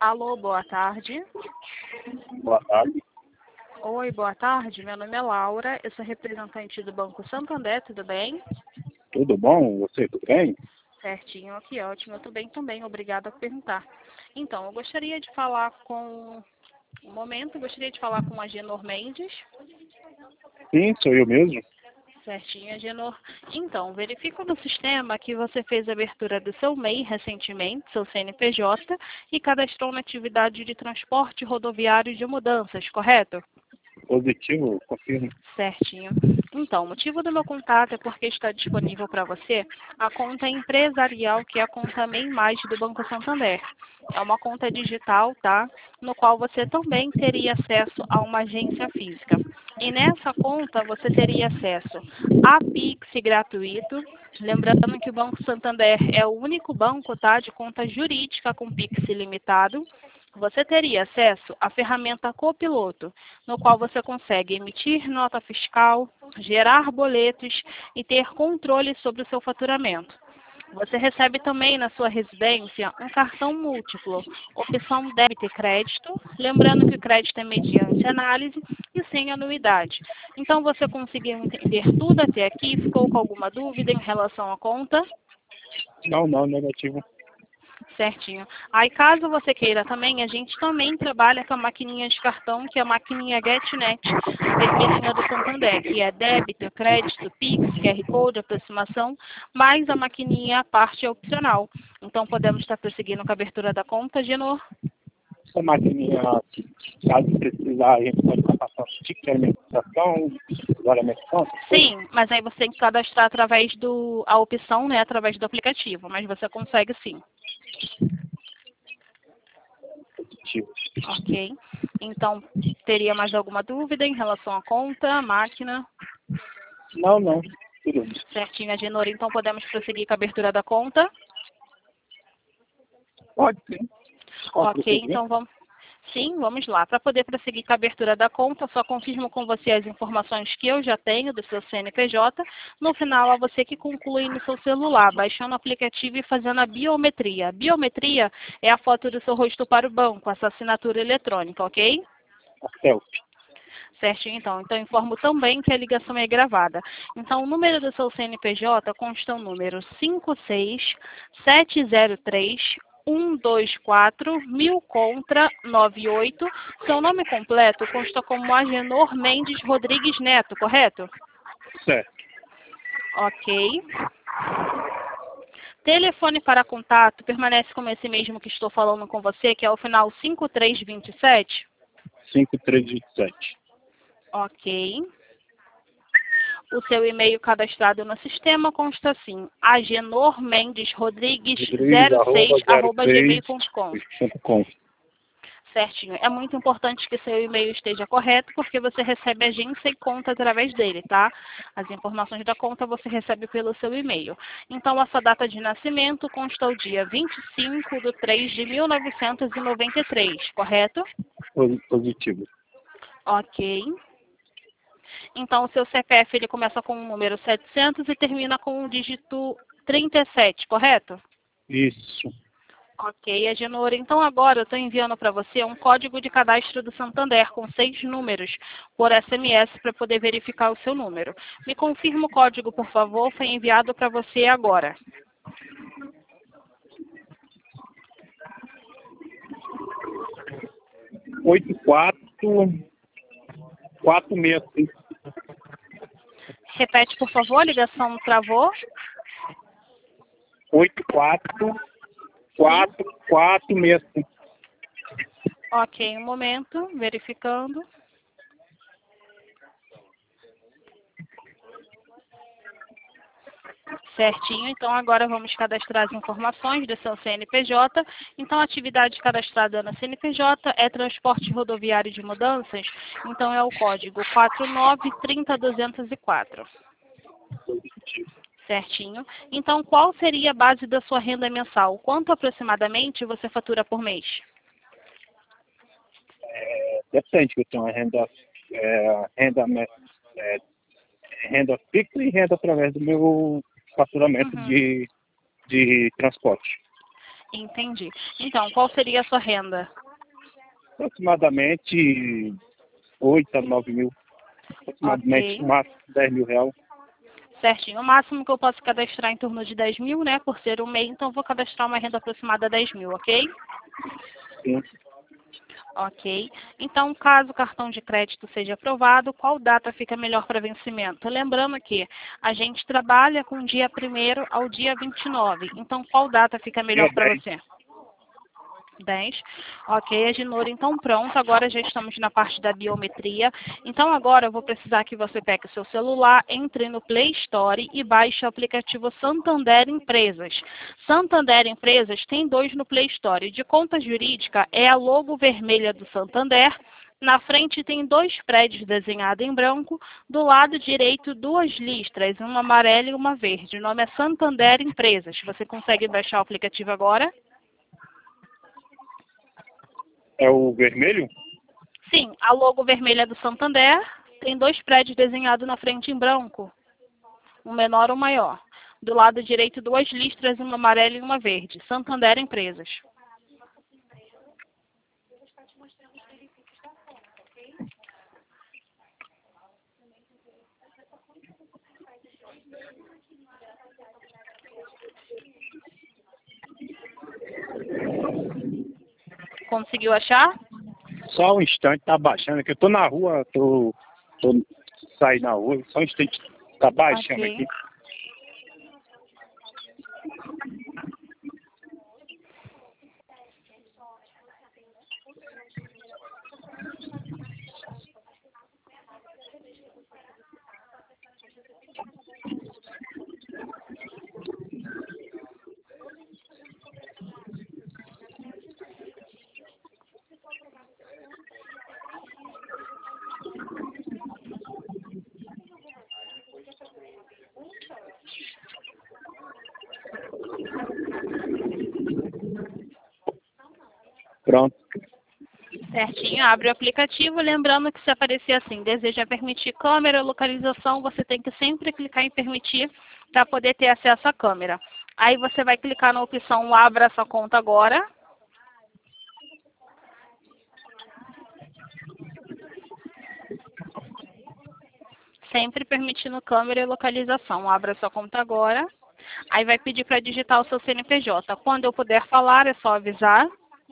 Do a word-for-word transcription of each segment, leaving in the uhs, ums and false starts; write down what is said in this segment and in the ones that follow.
Alô, boa tarde. Boa tarde. Oi, boa tarde. Meu nome é Laura, eu sou representante do Banco Santander, tudo bem? Tudo bom? Você, tudo bem? Certinho, aqui, ótimo. Eu tô bem também, obrigada por perguntar. Então, eu gostaria de falar com... Um momento, eu gostaria de falar com a Agenor Mendes. Sim, sou eu mesmo. Certinho, Agenor. Então, verifico no sistema que você fez a abertura do seu M E I recentemente, seu C N P J, e cadastrou na atividade de transporte rodoviário de mudanças, correto? Positivo, confirmo. Certinho. Então, o motivo do meu contato é porque está disponível para você a conta empresarial, que é a conta MEI Mais do Banco Santander. É uma conta digital, tá? No qual você também teria acesso a uma agência física. E nessa conta você teria acesso a Pix gratuito. Lembrando que o Banco Santander é o único banco, tá, de conta jurídica com Pix ilimitado. Você teria acesso à ferramenta Copiloto, no qual você consegue emitir nota fiscal, gerar boletos e ter controle sobre o seu faturamento. Você recebe também na sua residência um cartão múltiplo, opção débito e crédito, lembrando que o crédito é mediante análise e sem anuidade. Então, você conseguiu entender tudo até aqui? Ficou com alguma dúvida em relação à conta? Não, não, negativo. Certinho. Aí, caso você queira também, a gente também trabalha com a maquininha de cartão, que é a maquininha GetNet, a vermelhinha do Santander, que é débito, crédito, Pix, Q R Code, aproximação, mas a maquininha, a parte é opcional. Então, podemos estar prosseguindo com a abertura da conta, Genor? Essa maquininha, caso precisar, a gente pode passar para o ticket de alimentação, agora alimentação? Sim, mas aí você tem que cadastrar através do, a opção, né, através do aplicativo, mas você consegue sim. Positivo. Ok. Então, teria mais alguma dúvida em relação à conta, máquina? Não, não. Tudo bem. Certinho, Agenor. Então, podemos prosseguir com a abertura da conta? Pode sim. Qual Ok, procedimento? então vamos... Sim, vamos lá. Para poder prosseguir com a abertura da conta, só confirmo com você as informações que eu já tenho do seu C N P J. No final, é você que conclui no seu celular, baixando o aplicativo e fazendo a biometria. A biometria é a foto do seu rosto para o banco, essa assinatura eletrônica, ok? A selfie. Certinho, então. Então, informo também que a ligação é gravada. Então, o número do seu C N P J consta o número cinco seis sete zero três um dois quatro mil contra nove oito. Seu nome completo consta como Agenor Mendes Rodrigues Neto, correto? Certo. Ok. Telefone para contato permanece como esse mesmo que estou falando com você, que é o final cinco três dois sete? cinco três dois sete. Ok. O seu e-mail cadastrado no sistema consta assim, agenor mendes rodrigues zero seis arroba gmail ponto com. com. Certinho. É muito importante que seu e-mail esteja correto, porque você recebe agência e conta através dele, tá? As informações da conta você recebe pelo seu e-mail. Então, a sua data de nascimento consta o dia vinte e cinco de três de mil novecentos e noventa e três, correto? Positivo. Ok. Então, o seu C P F ele começa com o número setecentos e termina com o dígito trinta e sete, correto? Isso. Ok, Agenor. Então, agora eu estou enviando para você um código de cadastro do Santander com seis números por S M S para poder verificar o seu número. Me confirma o código, por favor. Foi enviado para você agora. oito quatro quatro seis cinco. Repete, por favor. A ligação travou. oito quatro quatro quatro seis cinco. Ok, um momento. Verificando. Certinho, então agora vamos cadastrar as informações do seu C N P J. Então, a atividade cadastrada na C N P J é transporte rodoviário de mudanças, então é o código quatro nove três zero dois zero quatro. Certinho. Então, qual seria a base da sua renda mensal? Quanto aproximadamente você fatura por mês? É, depende, que eu tenho uma renda, é, renda, me- é, renda fixa e renda através do meu faturamento Uhum. de, de transporte. Entendi. Então, qual seria a sua renda? Aproximadamente oito a nove mil. Aproximadamente Ok. no máximo dez mil reais. Certinho. O máximo que eu posso cadastrar em torno de dez mil, né? Por ser um MEI, então eu vou cadastrar uma renda aproximada de dez mil, ok? Sim. Ok. Então, caso o cartão de crédito seja aprovado, qual data fica melhor para vencimento? Lembrando que a gente trabalha com dia primeiro ao dia vinte e nove. Então, qual data fica Dia melhor para dez. você? dez. Ok, Aginor, então pronto. Agora já estamos na parte da biometria. Então agora eu vou precisar que você pegue o seu celular, entre no Play Store e baixe o aplicativo Santander Empresas. Santander Empresas tem dois no Play Store. De conta jurídica é a logo vermelha do Santander. Na frente tem dois prédios desenhados em branco. Do lado direito, duas listras, uma amarela e uma verde. O nome é Santander Empresas. Você consegue baixar o aplicativo agora? É o vermelho? Sim, a logo vermelha do Santander tem dois prédios desenhados na frente em branco, um menor e um maior. Do lado direito, duas listras, uma amarela e uma verde. Santander Empresas. Conseguiu achar? Só um instante, tá baixando aqui. Eu tô na rua, tô, tô saindo na rua, só um instante, tá baixando Ok. aqui. Pronto. Certinho, abre o aplicativo, lembrando que se aparecer assim, deseja permitir câmera ou localização, você tem que sempre clicar em permitir para poder ter acesso à câmera. Aí você vai clicar na opção abra sua conta agora. Sempre permitindo câmera e localização. Abra sua conta agora. Aí vai pedir para digitar o seu C N P J. Quando eu puder falar, é só avisar.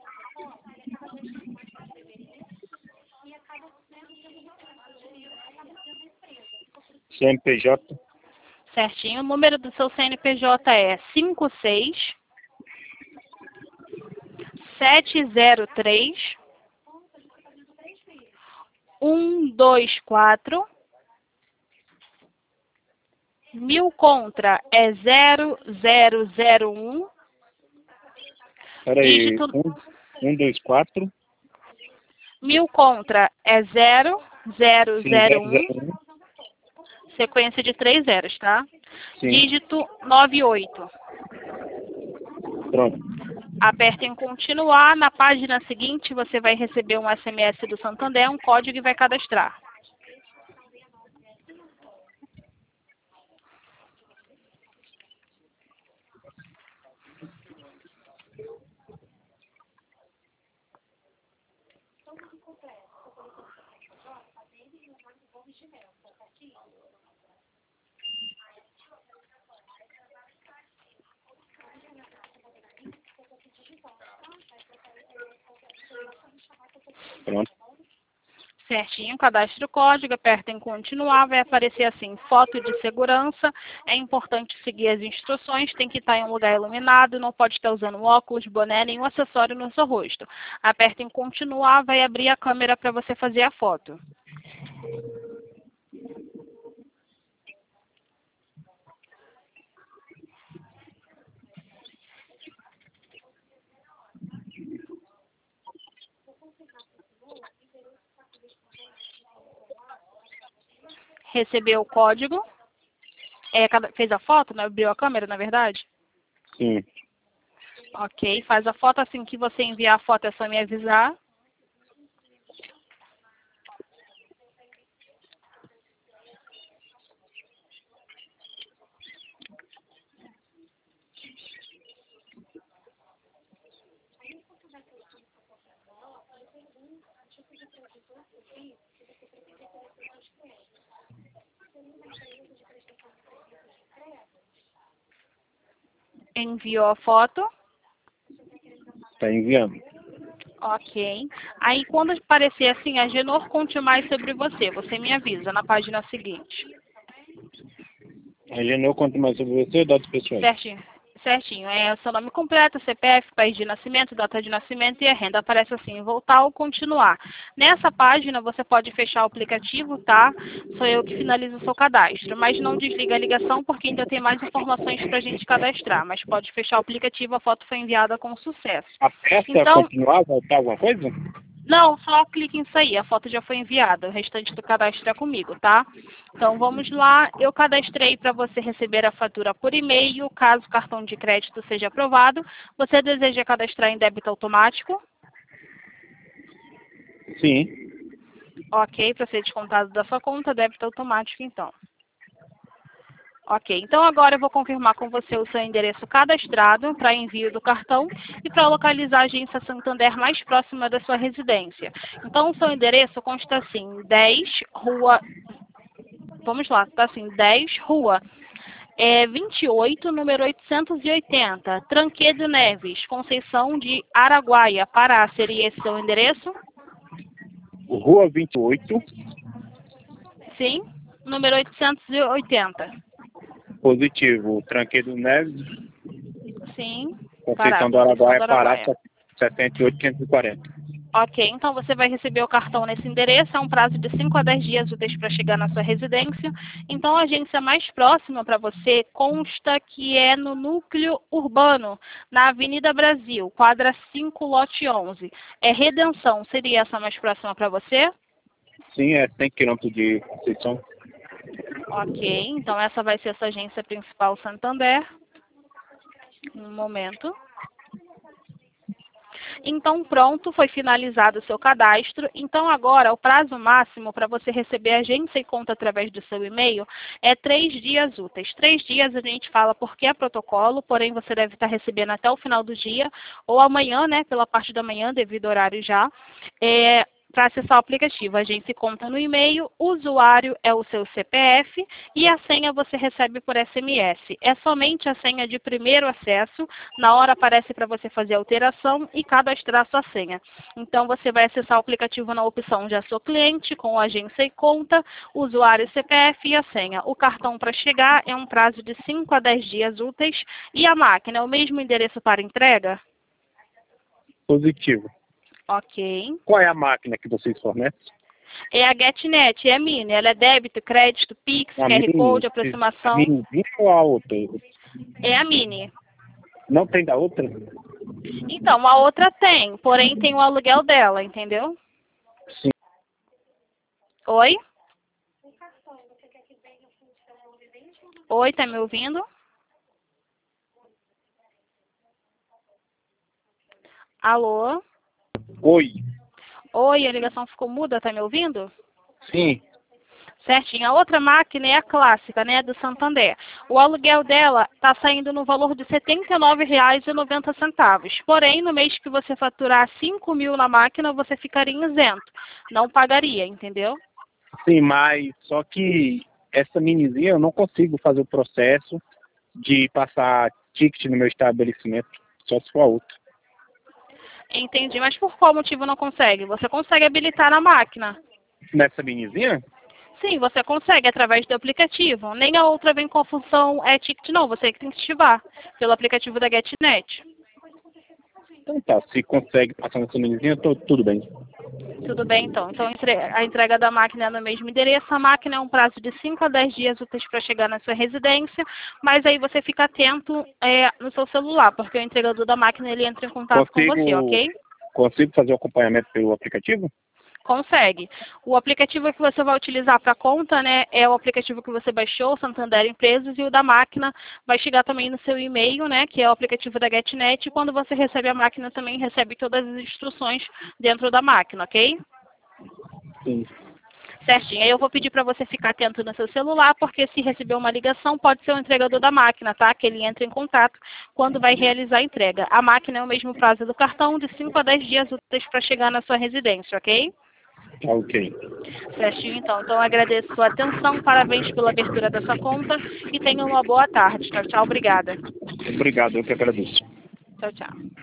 C N P J Certinho. O número do seu C N P J é cinco seis sete zero três um dois quatro. Mil contra é zero zero zero um. Peraí, Dígito um, um, dois, quatro, mil contra é zero zero sim, zero zero, um. zero, um, Sequência de três zeros, tá? sim, Dígito noventa e oito. pronto, Aperta em continuar. Na página seguinte, você vai receber um S M S do Santander, um código e vai cadastrar. pronto, Certinho, cadastre o código, aperta em continuar, vai aparecer assim, foto de segurança. É importante seguir as instruções, tem que estar em um lugar iluminado, não pode estar usando óculos, boné, nenhum acessório no seu rosto. Aperta em continuar, vai abrir a câmera para você fazer a foto. Recebeu o código, é, cada- fez a foto, né? Abriu a câmera, na verdade? sim, Ok, faz a foto, assim que você enviar a foto é só me avisar. Enviou a foto? Está enviando. Ok. Aí quando aparecer assim, a Genor conte mais sobre você. Você me avisa na página seguinte. A Genor conta mais sobre você, dados pessoais. Certinho. Certinho. É o seu nome completo, C P F, país de nascimento, data de nascimento e a renda. Aparece assim, voltar ou continuar. Nessa página você pode fechar o aplicativo, tá? Sou eu que finalizo o seu cadastro. Mas não desliga a ligação porque ainda tem mais informações para a gente cadastrar. Mas pode fechar o aplicativo, a foto foi enviada com sucesso. Aperta Então, continuar, voltar alguma coisa? não, só clique em sair, a foto já foi enviada, o restante do cadastro é comigo, tá? Então vamos lá, eu cadastrei para você receber a fatura por e-mail, caso o cartão de crédito seja aprovado. Você deseja cadastrar em débito automático? Sim. Ok, para ser descontado da sua conta, débito automático então. Ok, então agora eu vou confirmar com você o seu endereço cadastrado para envio do cartão e para localizar a agência Santander mais próxima da sua residência. Então o seu endereço consta assim, dez Rua... Vamos lá, está assim, dez Rua é, vinte e oito, número oitocentos e oitenta, Tranquedo Neves, Conceição de Araguaia, Pará. Seria esse seu endereço? Rua vinte e oito. Sim, número oitocentos e oitenta. Positivo, Tranquedo Neves, Sim, Pará, Conceição do Conceição Araguaia, do Pará, Araguaia. setenta e oito, quinhentos e quarenta. Ok, então você vai receber o cartão nesse endereço, é um prazo de cinco a dez dias úteis para chegar na sua residência. Então a agência mais próxima para você consta que é no núcleo urbano, na Avenida Brasil, quadra cinco, lote onze. É Redenção, seria essa mais próxima para você? Sim, é cem quilômetros de Conceição. Ok, então essa vai ser a sua agência principal Santander. Um momento. Então, pronto, foi finalizado o seu cadastro. Então, agora, o prazo máximo para você receber a agência e conta através do seu e-mail é três dias úteis. Três dias a gente fala porque é protocolo, porém você deve estar recebendo até o final do dia, ou amanhã, né, pela parte da manhã, devido ao horário já. É, para acessar o aplicativo, a gente conta no e-mail, o usuário é o seu C P F e a senha você recebe por S M S. É somente a senha de primeiro acesso, na hora aparece para você fazer a alteração e cadastrar sua senha. Então você vai acessar o aplicativo na opção Já Sou Cliente, com agência e conta, usuário, C P F e a senha. O cartão para chegar é um prazo de cinco a dez dias úteis e a máquina é o mesmo endereço para entrega? Positivo. Ok. Qual é a máquina que vocês fornecem? É a GetNet, é a Mini. Ela é débito, crédito, Pix, A Q R Code, Mini, a aproximação. Mini ou a outra? É a Mini. Não tem da outra? Então, a outra tem, porém tem o aluguel dela, entendeu? Sim. Oi? Oi, tá me ouvindo? Alô? Oi. Oi, a ligação ficou muda, tá me ouvindo? Sim. Certinho. A outra máquina é a clássica, né, do Santander. O aluguel dela está saindo no valor de setenta e nove reais e noventa centavos. Porém, no mês que você faturar cinco mil na máquina, você ficaria isento. Não pagaria, entendeu? Sim, mas só que essa minizinha eu não consigo fazer o processo de passar ticket no meu estabelecimento, só se for a outra. Entendi. Mas por qual motivo não consegue? Você consegue habilitar na máquina. Nessa minizinha? Sim, você consegue através do aplicativo. Nem a outra vem com a função é ticket, não. Você que tem que ativar pelo aplicativo da GetNet. Então tá, se consegue passar nessa minizinha, tô, tudo bem. Tudo bem, então. Então, a entrega da máquina é no mesmo endereço. A máquina é um prazo de cinco a dez dias úteis para chegar na sua residência, mas aí você fica atento é, no seu celular, porque o entregador da máquina ele entra em contato Consigo, com você, ok? consigo fazer o acompanhamento pelo aplicativo? Consegue. O aplicativo que você vai utilizar para a conta, né, é o aplicativo que você baixou, Santander Empresas, e o da máquina vai chegar também no seu e-mail, né, que é o aplicativo da GetNet, e quando você recebe a máquina também recebe todas as instruções dentro da máquina, ok? Sim. Certinho. Aí eu vou pedir para você ficar atento no seu celular, porque se receber uma ligação, pode ser o entregador da máquina, tá? Que ele entra em contato quando vai realizar a entrega. A máquina é o mesmo prazo do cartão, de cinco a dez dias úteis para chegar na sua residência, ok? Tá ok. Certinho, então. Então, eu agradeço a sua atenção, parabéns pela abertura dessa conta e tenha uma boa tarde. Tchau, tchau, obrigada. Obrigado, eu que agradeço. Tchau, tchau.